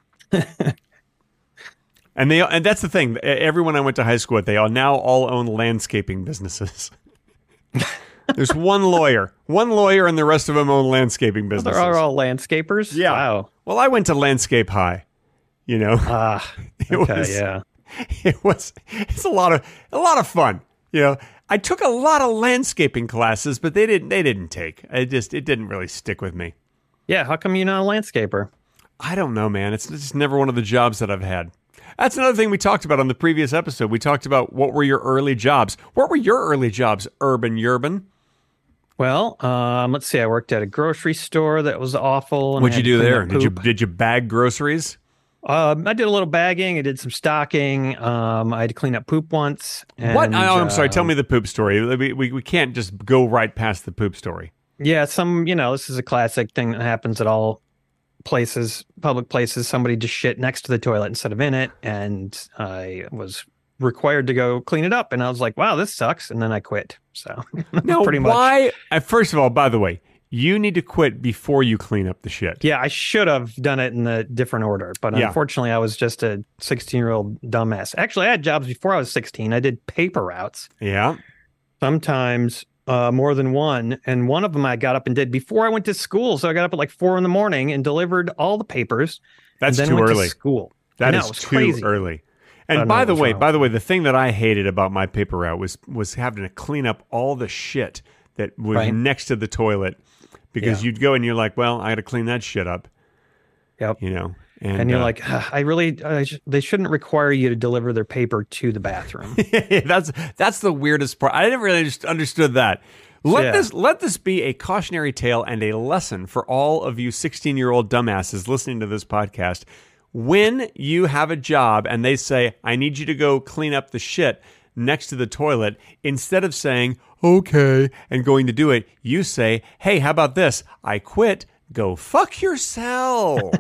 S2: and they and that's the thing. Everyone I went to high school with, they all now all own landscaping businesses. There's one lawyer. One lawyer and the rest of them own landscaping businesses.
S4: Well, they're all landscapers?
S2: Yeah.
S4: Wow.
S2: Well, I went to Landscape High, you know.
S4: Ah,
S2: it
S4: okay,
S2: was,
S4: yeah.
S2: It was it's a lot of a lot of fun, you know. I took a lot of landscaping classes, but they didn't. They didn't take. It just. It didn't really stick with me.
S4: Yeah, how come you're not a landscaper?
S2: I don't know, man. It's just never one of the jobs that I've had. That's another thing we talked about on the previous episode. We talked about what were your early jobs. What were your early jobs, Urban Yurban?
S4: Well, um, let's see. I worked at a grocery store that was awful. And
S2: What'd you do there? Did you
S4: poop.
S2: did you bag groceries?
S4: Um, I did a little bagging. I did some stocking. Um, I had to clean up poop once. And,
S2: what? Oh, I'm sorry. Tell
S4: um,
S2: me the poop story. We, we, we can't just go right past the poop story.
S4: Yeah, some, you know, this is a classic thing that happens at all places, public places. Somebody just shit next to the toilet instead of in it. And I was required to go clean it up. And I was like, wow, this sucks. And then I quit. So
S2: no,
S4: pretty much.
S2: Why? Uh, first of all, by the way, you need to quit before you clean up the shit.
S4: Yeah, I should have done it in a different order, but
S2: Yeah.
S4: unfortunately, I was just a sixteen-year-old dumbass. Actually, I had jobs before I was sixteen. I did paper routes,
S2: Yeah.
S4: sometimes uh, more than one, and one of them I got up and did before I went to school. So I got up at like four in the morning and delivered all the papers.
S2: That's
S4: and then
S2: too
S4: went
S2: early.
S4: To school.
S2: That
S4: I know,
S2: is
S4: it was
S2: too
S4: crazy.
S2: early.
S4: I
S2: And
S4: don't know
S2: by
S4: what
S2: the
S4: was
S2: way,
S4: wrong.
S2: by the way, the thing that I hated about my paper route was was having to clean up all the shit that was
S4: Right.
S2: next to the toilet because
S4: Yeah.
S2: you'd go and you're like, well, I got to clean that shit up,
S4: Yep.
S2: you know.
S4: And, you're
S2: uh,
S4: like, "Ugh, I really, I sh- they shouldn't require you to deliver their paper to the bathroom.
S2: that's that's the weirdest part. I didn't really just understood that. Let
S4: Yeah.
S2: this let this be a cautionary tale and a lesson for all of you sixteen-year-old dumbasses listening to this podcast. When you have a job and they say, I need you to go clean up the shit next to the toilet, instead of saying, okay, and going to do it, you say, hey, how about this? I quit. Go fuck yourself.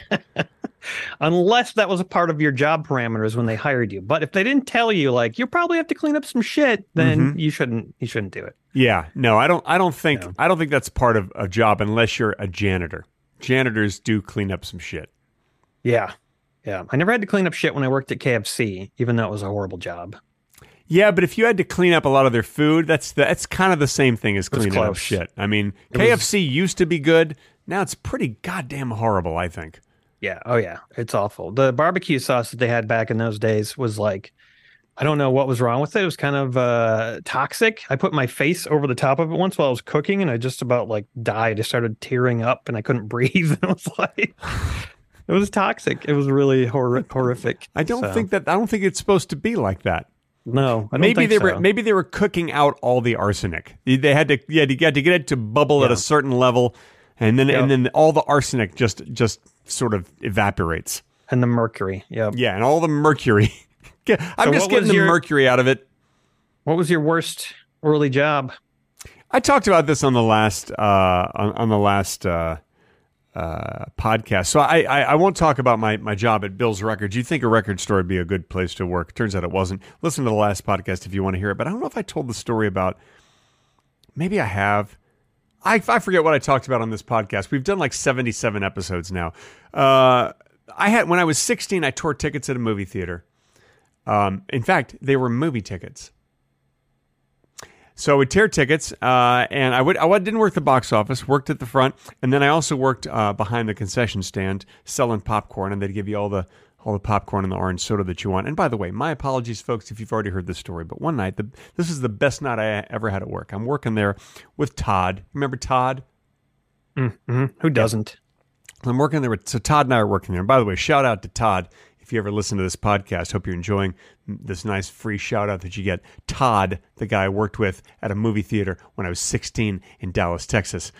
S4: Unless that was a part of your job parameters when they hired you. But if they didn't tell you, like, you probably have to clean up some shit, then you shouldn't, you shouldn't do it.
S2: Yeah, no, I don't. I don't think.
S4: No.
S2: I don't think that's part of a job unless you're a janitor. Janitors do clean up some shit.
S4: Yeah. Yeah. I never had to clean up shit when I worked at K F C, even though it was a horrible job.
S2: Yeah, but if you had to clean up a lot of their food, that's the, that's kind of the same thing as cleaning up
S4: close.
S2: shit. I mean,
S4: It
S2: K F C used to be good. Now it's pretty goddamn horrible, I think.
S4: Yeah. Oh, yeah. It's awful. The barbecue sauce that they had back in those days was like, I don't know what was wrong with it. It was kind of uh, toxic. I put my face over the top of it once while I was cooking, and I just about like died. I started tearing up, and I couldn't breathe. And it was like, it was toxic. It was really hor- horrific.
S2: I don't
S4: So,
S2: think that. I don't think it's supposed to be like that.
S4: No, I don't
S2: Maybe
S4: think
S2: they
S4: so.
S2: were. Maybe they were cooking out all the arsenic. They had to. Yeah, you had to get it to bubble at
S4: Yeah.
S2: a certain level, and then
S4: Yep.
S2: and then all the arsenic just just sort of evaporates.
S4: And the mercury. Yep.
S2: Yeah, and all the mercury. I'm
S4: So
S2: just
S4: what
S2: getting
S4: was
S2: the
S4: your-
S2: mercury out of it.
S4: What was your worst early job?
S2: I talked about this on the last uh, on, on the last uh, uh, podcast, so I, I, I won't talk about my, my job at Bill's Records. You'd think a record store would be a good place to work. Turns out it wasn't. Listen to the last podcast if you want to hear it. But I don't know if I told the story about. Maybe I have. I, I forget what I talked about on this podcast. We've done like seventy-seven episodes now. Uh, I had when I was sixteen, I tore tickets at a movie theater. Um, in fact, they were movie tickets. So I would tear tickets, uh, and I would I didn't work the box office, worked at the front, and then I also worked uh, behind the concession stand selling popcorn, and they'd give you all the all the popcorn and the orange soda that you want. And by the way, my apologies, folks, if you've already heard this story, but one night, the, this is the best night I ever had at work. I'm working there with Todd. Remember Todd?
S4: Mm-hmm. Who doesn't?
S2: I'm working there with, so Todd and I are working there. And by the way, shout out to Todd. If you ever listen to this podcast, hope you're enjoying this nice free shout out that you get. Todd, the guy I worked with at a movie theater when I was sixteen in Dallas, Texas.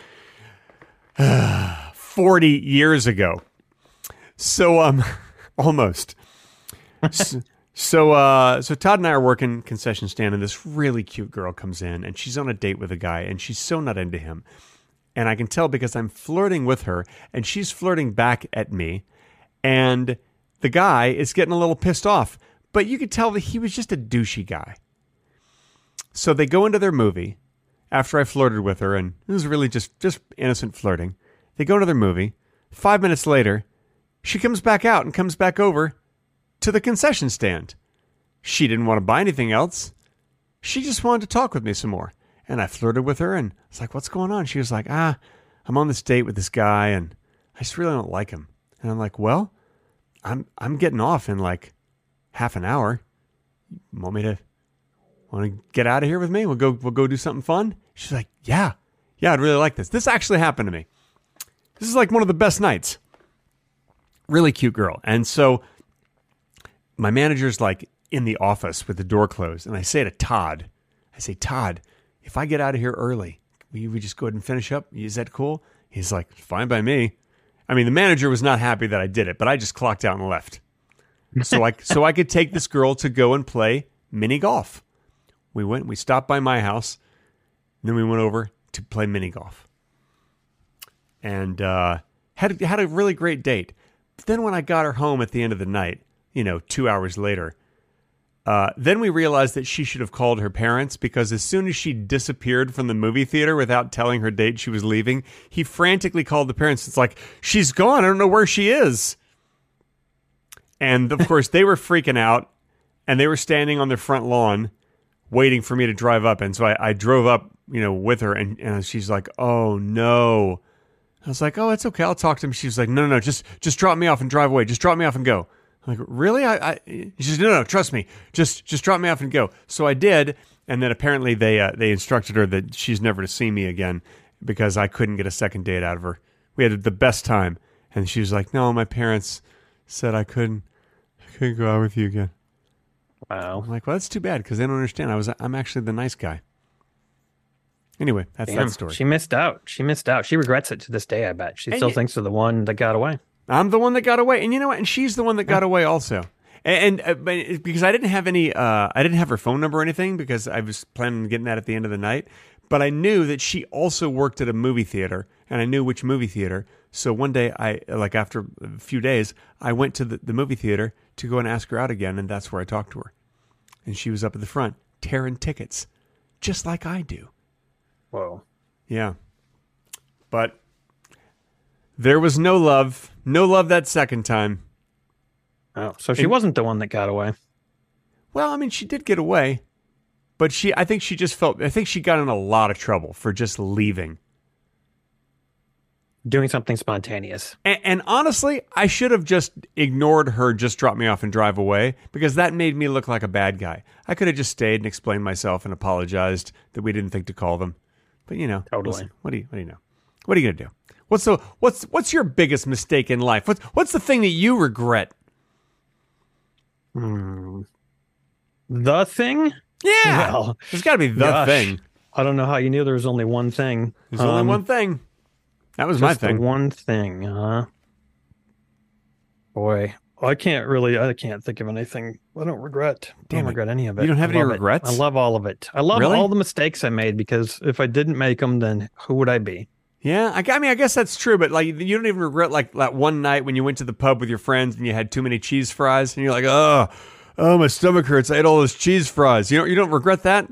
S2: forty years ago. So, um, almost. so, so, uh, so Todd and I are working concession stand, and this really cute girl comes in, and she's on a date with a guy, and she's so not into him. And I can tell because I'm flirting with her, and she's flirting back at me, and the guy is getting a little pissed off. But you could tell that he was just a douchey guy. So they go into their movie after I flirted with her, and it was really just, just innocent flirting. They go to their movie. Five minutes later, she comes back out and comes back over to the concession stand. She didn't want to buy anything else. She just wanted to talk with me some more. And I flirted with her, and I was like, what's going on? She was like, ah, I'm on this date with this guy, and I just really don't like him. And I'm like, well, I'm I'm getting off in like half an hour. Want me to want to get out of here with me? We'll go we'll go do something fun. She's like, yeah, yeah, I'd really like this. This actually happened to me. This is like one of the best nights. Really cute girl. And so my manager's like in the office with the door closed, and I say to Todd, I say, Todd, if I get out of here early, will you just go ahead and finish up? Is that cool? He's like, fine by me. I mean, the manager was not happy that I did it, but I just clocked out and left. So I so I could take this girl to go and play mini golf. We went. We stopped by my house, and then we went over to play mini golf, and uh, had had a really great date. But then when I got her home at the end of the night, you know, two hours later, uh, then we realized that she should have called her parents, because as soon as she disappeared from the movie theater without telling her date she was leaving, he frantically called the parents. It's like, she's gone. I don't know where she is. And, of course, they were freaking out, and they were standing on their front lawn waiting for me to drive up. And so I, I drove up, you know, with her, and, and she's like, oh, no. I was like, oh, it's okay. I'll talk to him. She was like, no, no, no, just just drop me off and drive away. Just drop me off and go. I'm like, really? I, I she says, no, no, trust me. Just just drop me off and go. So I did, and then apparently they uh, they instructed her that she's never to see me again because I couldn't get a second date out of her. We had the best time, and she was like, no, my parents said I couldn't. Couldn't go out with you again.
S4: Wow.
S2: I'm like, well, that's too bad because they don't understand. I was, I'm actually the nice guy. Anyway, that's
S4: Damn,
S2: that story.
S4: She missed out. She missed out. She regrets it to this day, I bet. She
S2: And
S4: still
S2: y-
S4: thinks of the one that got away.
S2: I'm the one that got away, and you know what? And she's the one that got away also. And, and uh, but it- because I didn't have any, uh, I didn't have her phone number or anything because I was planning on getting that at the end of the night. But I knew that she also worked at a movie theater, and I knew which movie theater. So one day, I like after a few days, I went to the, the movie theater to go and ask her out again, and that's where I talked to her. And she was up at the front, tearing tickets, just like I do.
S4: Whoa.
S2: Yeah. But there was no love. No love that second time.
S4: Oh, so she
S2: And-
S4: wasn't the one that got away.
S2: Well, I mean, she did get away. But she, I think she just felt, I think she got in a lot of trouble for just leaving.
S4: Doing something spontaneous.
S2: And, and honestly, I should have just ignored her, just drop me off and drive away, because that made me look like a bad guy. I could have just stayed and explained myself and apologized that we didn't think to call them. But you know,
S4: Totally.
S2: listen, what do you what do you know? What are you gonna do? What's the what's what's your biggest mistake in life? What's what's the thing that you regret?
S4: Hmm. The thing?
S2: Yeah,
S4: Well,
S2: there's got to be the
S4: gosh,
S2: thing.
S4: I don't know how you knew there was only one thing.
S2: There's only
S4: Um,
S2: one thing. That was my
S4: just the
S2: thing.
S4: one thing, huh? Boy, I can't really. I can't think of anything. I don't regret. I
S2: Damn
S4: don't
S2: it.
S4: regret any of it.
S2: You don't have
S4: I
S2: any
S4: love it.
S2: regrets?
S4: I love all of it. I love
S2: Really?
S4: all the mistakes I made because if I didn't make them, then who would I be?
S2: Yeah, I, I mean, I guess that's true, but like, you don't even regret like that one night when you went to the pub with your friends and you had too many cheese fries, and you're like, oh, oh, my stomach hurts. I ate all those cheese fries. You don't, you don't regret that?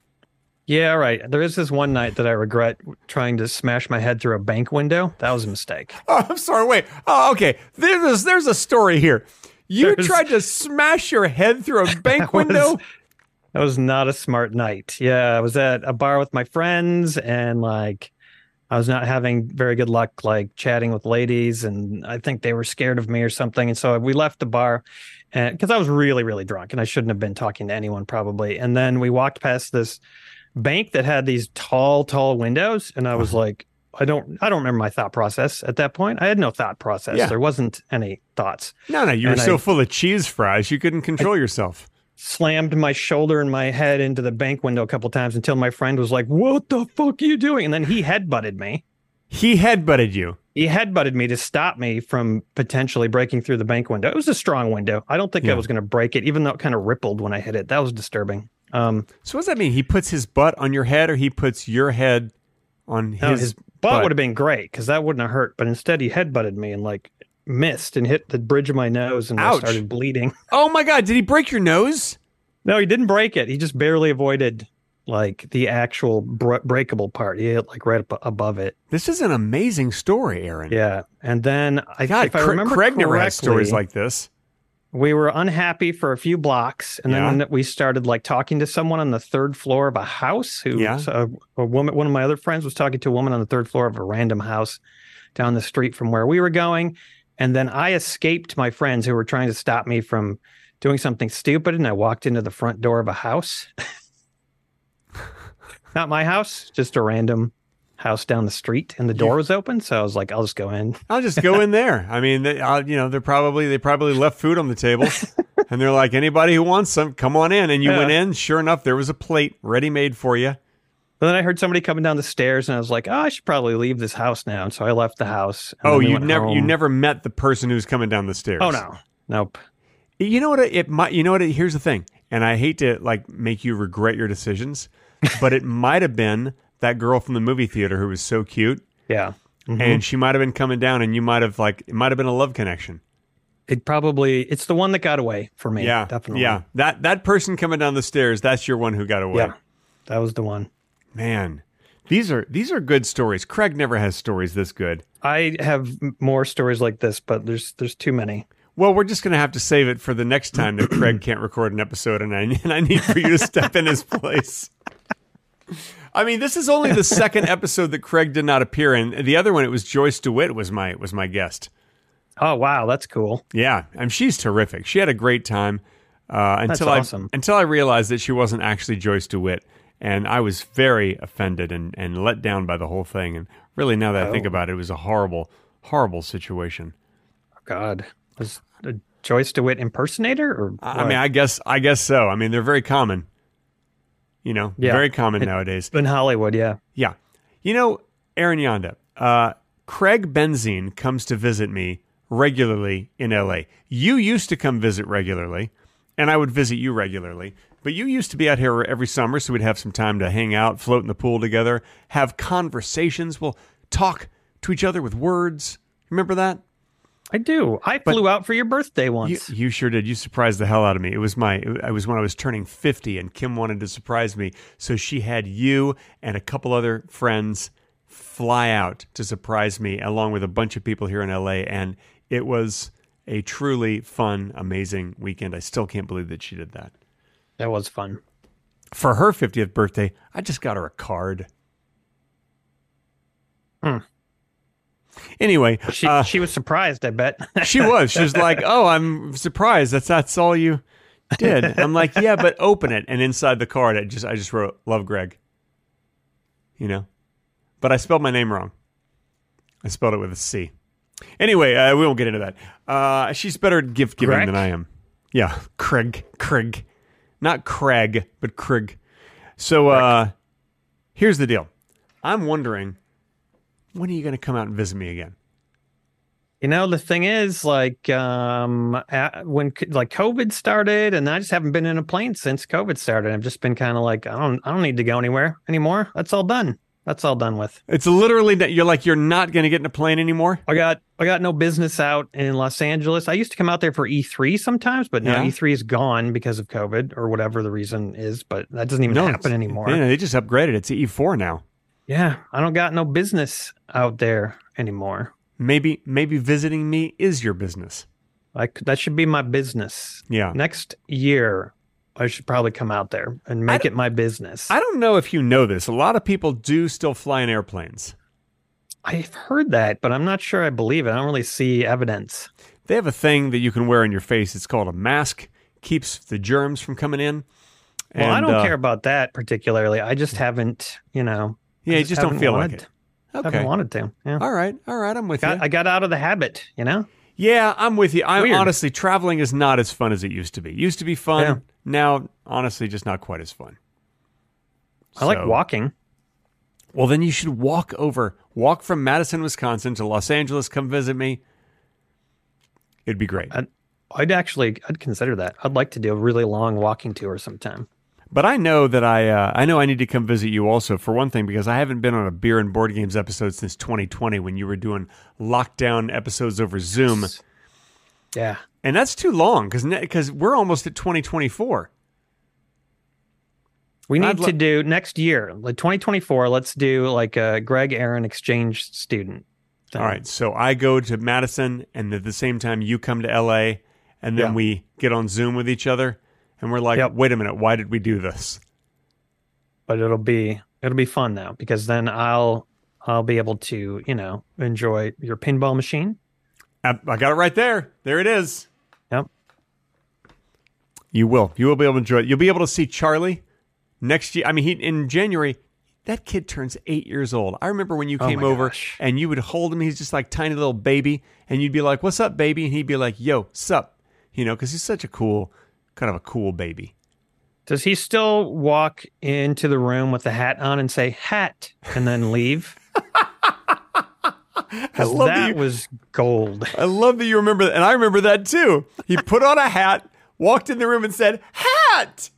S4: Yeah, right. There is this one night that I regret trying to smash my head through a bank window. That was a mistake.
S2: Oh, I'm sorry. Wait. Oh, okay. There's there's a story here. You
S4: There's-
S2: tried to smash your head through a bank
S4: That was-
S2: window.
S4: That was not a smart night. Yeah, I was at a bar with my friends and like I was not having very good luck like chatting with ladies and I think they were scared of me or something. And so we left the bar and because I was really, really drunk and I shouldn't have been talking to anyone probably. And then we walked past this bank that had these tall, tall windows. And I was like, I don't I don't remember my thought process at that point. I had no thought process.
S2: Yeah.
S4: There wasn't any thoughts.
S2: No, no. You were
S4: And
S2: so
S4: I-
S2: full of cheese fries you couldn't control yourself.
S4: Slammed my shoulder and my head into the bank window a couple times until my friend was like, what the fuck are you doing? And then he headbutted me.
S2: He headbutted you.
S4: He headbutted me to stop me from potentially breaking through the bank window. It was a strong window. I don't think
S2: Yeah.
S4: I was going to break it, even though it kind of rippled when I hit it. That was disturbing. Um,
S2: So what does that mean? He puts his butt on your head, or he puts your head on his,
S4: no, his butt
S2: butt?
S4: would have been great because that wouldn't have hurt. But instead, he headbutted me and like missed and hit the bridge of my nose and I
S2: Ouch.
S4: started bleeding.
S2: Oh my God! Did he break your nose?
S4: No, he didn't break it. He just barely avoided like the actual br- breakable part. He hit like right up above it.
S2: This is an amazing story, Aaron.
S4: Yeah, and then I,
S2: God,
S4: if I
S2: Cra-
S4: remember
S2: Craig never has stories
S4: correctly,
S2: like this.
S4: we were unhappy for a few blocks, and
S2: Yeah.
S4: then we started like talking to someone on the third floor of a house. Who,
S2: Yeah.
S4: a, a woman, one of my other friends was talking to a woman on the third floor of a random house down the street from where we were going, and then I escaped my friends who were trying to stop me from doing something stupid, and I walked into the front door of a house. Not my house, just a random house down the street, and the door was open. So I was like, I'll just go in.
S2: I'll just go in there. I mean, they, uh, you know, they're probably they probably left food on the table, and they're like, anybody who wants some, come on in. And you
S4: Yeah.
S2: went in. Sure enough, there was a plate ready made for you.
S4: But then I heard somebody coming down the stairs, and I was like, "Oh, I should probably leave this house now." And so I left the house. and
S2: Oh,
S4: then we
S2: you
S4: went
S2: never you
S4: home.
S2: never met the person who's coming down the stairs.
S4: Oh no, nope.
S2: You know what? It, it might. You know what? It, here's the thing, and I hate to like make you regret your decisions, but it might have been that girl from the movie theater who was so cute,
S4: Yeah, Mhm.
S2: and she might have been coming down, and you might have like it might have been a love connection.
S4: it probably it's the one that got away for me.
S2: Yeah,
S4: definitely.
S2: Yeah, that that person coming down the stairs, that's your one who got away.
S4: yeah, that was the one.
S2: Man, these are these are good stories. Craig never has stories this good.
S4: I have m- more stories like this, but there's there's too many.
S2: Well, we're just going to have to save it for the next time that Craig can't record an episode, and I, and I need for you to step in his place. I mean, this is only the second episode that Craig did not appear in. The other one, it was Joyce DeWitt was my was my guest.
S4: Oh wow, that's cool.
S2: Yeah, and she's terrific. She had a great time uh, until
S4: That's awesome.
S2: I until I realized that she wasn't actually Joyce DeWitt, and I was very offended and, and let down by the whole thing. And really, now that I think
S4: Oh.
S2: about it, it was a horrible, horrible situation.
S4: Oh, God, was a Joyce DeWitt impersonator or
S2: I
S4: what?
S2: mean, I guess I guess so. I mean, they're very common. You know,
S4: Yeah.
S2: very common
S4: It-
S2: nowadays.
S4: in Hollywood, yeah.
S2: Yeah. You know, Aaron Yonda, uh, Craig Benzine comes to visit me regularly in L A. You used to come visit regularly, and I would visit you regularly. But you used to be out here every summer, so we'd have some time to hang out, float in the pool together, have conversations. We'll talk to each other with words. Remember that?
S4: I do. I flew out for your birthday
S2: You,
S4: once.
S2: you sure did. You surprised the hell out of me. It was my. It was when I was turning fifty, and Kim wanted to surprise me, so she had you and a couple other friends fly out to surprise me, along with a bunch of people here in L A. And it was a truly fun, amazing weekend. I still can't believe that she did that.
S4: That was fun.
S2: For her fiftieth birthday, I just got her a card.
S4: Hmm.
S2: Anyway,
S4: She
S2: uh,
S4: she was surprised, I bet.
S2: she was. She was like, "Oh, I'm surprised. That's that's all you did." I'm like, "Yeah, but open it." And inside the card, I just I just wrote, "Love, Greg." You know, but I spelled my name wrong. I spelled it with a C. Anyway, uh, we won't get into that. Uh, she's better at gift giving
S4: Greg?
S2: than I am. Yeah, Craig, Craig, not Craig, but Craig. So uh, here's the deal. I'm wondering, when are you going to come out and visit me again?
S4: You know, the thing is, like, um, a- when c- like COVID started, and I just haven't been in a plane since COVID started. I've just been kind of like, I don't, I don't need to go anywhere anymore. That's all done. That's all done with.
S2: It's literally that you're like you're not going to get in a plane anymore.
S4: I got, I got no business out in Los Angeles. I used to come out there for E three sometimes, but now
S2: Yeah.
S4: E three is gone because of COVID or whatever the reason is. But that doesn't even
S2: No,
S4: happen
S2: it's-
S4: anymore.
S2: Yeah, they just upgraded it to E four now.
S4: Yeah, I don't got no business out there anymore.
S2: Maybe maybe visiting me is your business.
S4: Like that should be my business.
S2: Yeah.
S4: Next year, I should probably come out there and make it my business.
S2: I don't know if you know this. A lot of people do still fly in airplanes.
S4: I've heard that, but I'm not sure I believe it. I don't really see evidence.
S2: They have a thing that you can wear on your face. It's called a mask. Keeps the germs from coming in.
S4: Well, I
S2: And,
S4: don't
S2: uh,
S4: care about that particularly. I just haven't, you know. I
S2: Yeah, you just don't
S4: haven't
S2: feel like
S4: wanted-
S2: it.
S4: Haven't
S2: Okay.
S4: wanted to. Yeah.
S2: All right. All right. I'm with
S4: Got,
S2: you.
S4: I got out of the habit, you know?
S2: Yeah, I'm with you. I'm
S4: Weird.
S2: honestly, traveling is not as fun as it used to be. It used to be fun.
S4: Yeah.
S2: Now, honestly, just not quite as fun.
S4: I like
S2: So-
S4: walking.
S2: Well, then you should walk over. Walk from Madison, Wisconsin to Los Angeles. Come visit me. It'd be great.
S4: I'd, I'd actually, I'd consider that. I'd like to do a really long walking tour sometime.
S2: But I know that I uh, I know I need to come visit you also, for one thing, because I haven't been on a beer and board games episode since twenty twenty when you were doing lockdown episodes over Zoom.
S4: Yeah.
S2: And that's too long because because we're almost at twenty twenty-four.
S4: We need
S2: I'd lo-
S4: to do next year, like twenty twenty-four. Let's do like a Greg Aaron exchange student thing.
S2: All right, so I go to Madison, and at the same time you come to L A, and then
S4: Yeah.
S2: we get on Zoom with each other, and we're like,
S4: Yep.
S2: wait a minute, why did we do this?
S4: But it'll be it'll be fun though because then I'll I'll be able to you know enjoy your pinball machine.
S2: I, I got it right there. There it is.
S4: Yep.
S2: You will. You will be able to enjoy it. You'll be able to see Charlie next year. I mean, he in January, that kid turns eight years old. I remember when you
S4: Oh
S2: came
S4: my
S2: over
S4: gosh.
S2: and you would hold him. He's just like tiny little baby. And you'd be like, what's up, baby? And he'd be like, yo, sup? You know, because he's such a cool, kind of a cool baby.
S4: Does he still walk into the room with the hat on and say hat and then leave?
S2: I love
S4: that
S2: that you,
S4: was gold.
S2: I love that you remember that. And I remember that too. He put on a hat, walked in the room and said, hat.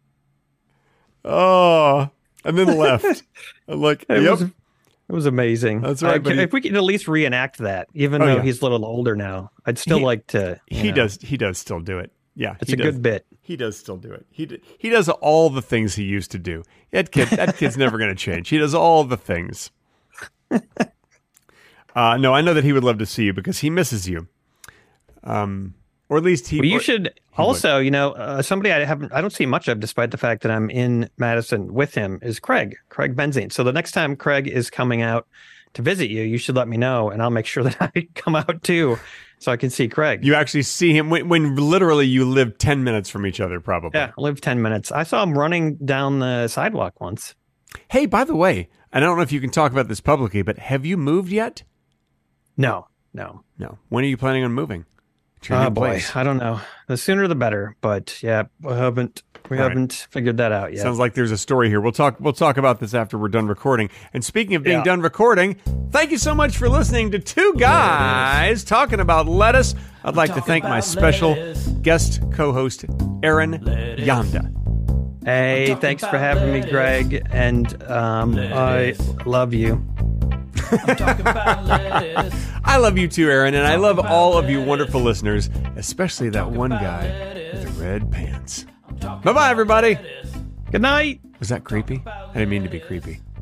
S2: Oh, and then left. I'm like,
S4: It
S2: yep.
S4: was, it was amazing.
S2: That's right,
S4: Uh,
S2: but he-
S4: if we could at least reenact that, even
S2: Oh,
S4: though
S2: yeah.
S4: he's a little older now, I'd still
S2: He-
S4: like to. you
S2: He
S4: know,
S2: does. He does still do it. Yeah,
S4: It's
S2: he
S4: a
S2: does.
S4: good bit.
S2: He does still do it. He d- he does all the things he used to do. That kid. That kid's never going to change. He does all the things. Uh, no, I know that he would love to see you because he misses you. Um, or at least he.
S4: Well, you
S2: or-
S4: should also, you know, uh, somebody I haven't, I don't see much of, despite the fact that I'm in Madison with him, is Craig, Craig Benzine. So the next time Craig is coming out to visit you, you should let me know, and I'll make sure that I come out too, so I can see Craig.
S2: You actually see him when, when literally you live ten minutes from each other, probably.
S4: Yeah, I live ten minutes. I saw him running down the sidewalk once.
S2: Hey, by the way, I don't know if you can talk about this publicly, but have you moved yet?
S4: No, no.
S2: No. When are you planning on moving? To your
S4: Oh
S2: new
S4: boy,
S2: place?
S4: I don't know. The sooner the better. But yeah, we haven't we
S2: All right.
S4: haven't figured that out yet.
S2: Sounds like there's a story here. We'll talk. We'll talk about this after we're done recording. And speaking of being
S4: Yeah.
S2: done recording, thank you so much for listening to Two Guys Talking About Lettuce. I'd like to thank my special guest co-host, Aaron Yanda.
S4: Hey, thanks for having me, Greg, and um, I love you.
S2: I love you too, Aaron, and I love all of you wonderful listeners, especially that one guy with the red pants. Bye-bye, everybody.
S4: Good night.
S2: Was that creepy? I didn't mean to be creepy.